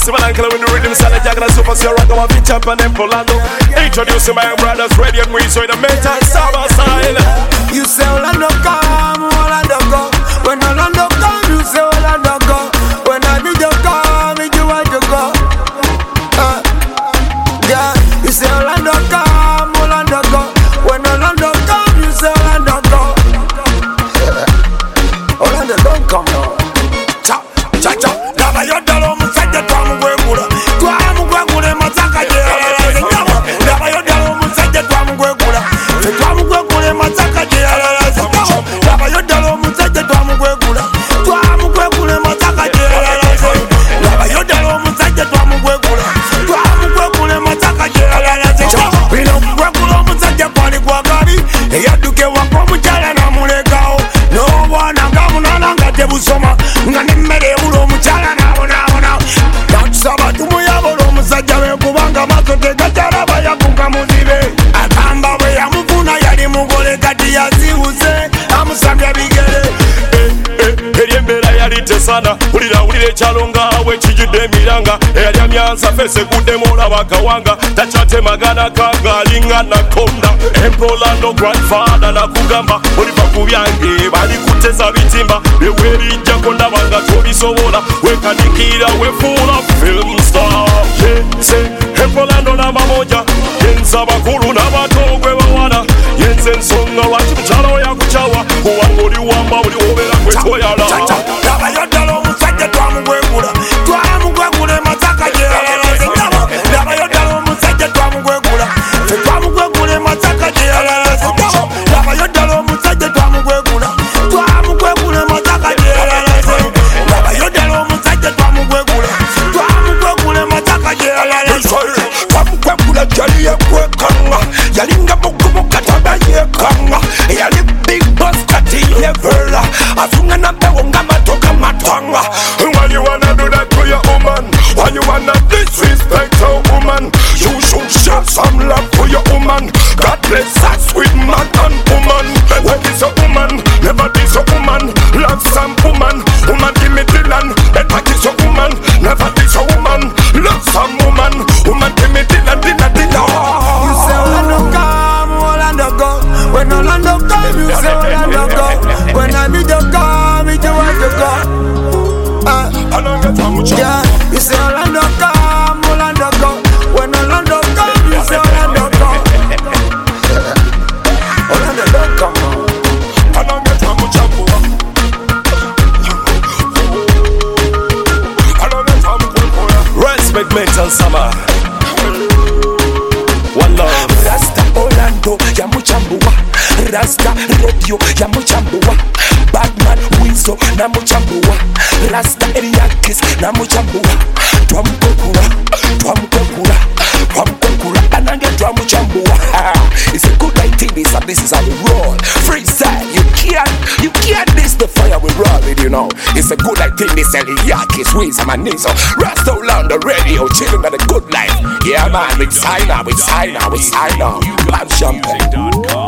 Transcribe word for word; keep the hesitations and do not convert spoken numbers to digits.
Simalanka with the rhythm, Sally Jagger, Super Sierra, go on, Champ and Empolando. Introducing my brothers, Radio and Weed, so in the meantime, Saba style. You say Orlando come, Orlando go. When Orlando come, you say Orlando go. When I need you come, you want to go. Uh, yeah, you say Orlando come, Orlando go. When Orlando come, you say Orlando go. Orlando don't come now. Cha, cha, cha. Daba yo dalo musajja twamugwegula. Twamugwegula mataka je. Daba yo dalo musajja twamugwegula. Twamugwegula mataka je. Daba yo dalo musajja twamugwegula. Twamugwegula mataka je. Daba yo dalo musajja twamugwegula. Twamugwegula mataka je. Bino gwegula musajja kwali gwagabi. Eyaduke wako mukyala namulegao. No bwana ngamunana nga tebusoma. Nga nemmere ebula omukyala nabonaabona. Natusaba tumuyabola omusajja we kubanga maaso tegakyalaba yakuka muzibe. Agamba bwe yamufuna yali mugole kati yazibuze amusambya bigere. Eri embeera yali tesana wulira wulira ekyalo ngaawe kijjudde emiranga eyali amyansa fese guddemu olaba akawanga takyatemagana kagalinga nakonda Empolando grandfather nakugamba oliva ku byange bali kuteza bitimba byeweerijjako ndaba nga tobisobola wekanikira wefuula film star yenze Empolando n'amamoja yenze abakulu n'abato gwe bawana yenze ensonga lwaki mukyala we yakukyawa kubanga oli wamba buli wobeera kwetoyala. Daba yo dalo musajja twamugwegula. Twamugwegula mataka je. Daba yo dalo musajja twamugwegula. Twamugwegula mataka je. Daba yo dalo musajja twamugwegula. Twamugwegula mataka je. Daba yo dalo musajja twamugwegula. Twamugwegula mataka je. Twamugwegula jali yekwekanga. Yalinga mukubuka tabayekanga. Yali big boss kati yevela. Afunga na bewo nga matoka matanga. Why you wanna do that to your woman? Why you wanna disrespect your woman? You should show some love for your woman. God bless that sweet man and woman. When is a woman? Never diss a woman. Love some woman. Woman give me the land. Never diss a woman. Never diss a woman. Love some woman. Woman give me the land. Dinner, dinner. You say Orlando come, Orlando go. When Orlando come, you say Orlando go. When I meet you come, meet you want to go. Uh, yeah, you say Orlando come, Orlando go. When Orlando come, you say Orlando go. Orlando don't come now. Respect mental summer. One love. Rasta Orlando, yamuchambua. Rasta radio, yamuchambua. Batman Wizo, namuchambua. Rasta Eliakis, namuchambua. Twamukokura, twamukokura, twamukokura. Banange twamuchambua. It's a good nineteen, this and this is how we roll. Freestyle, you can't, you can't miss the fire we roll with, you know. It's a good nineteen, this Eliakis, Wizo, Manizo. Rasta Orlando radio, chilling at a good life. Yeah man, with Signer, with Signer, with Signer. Bam Champagne.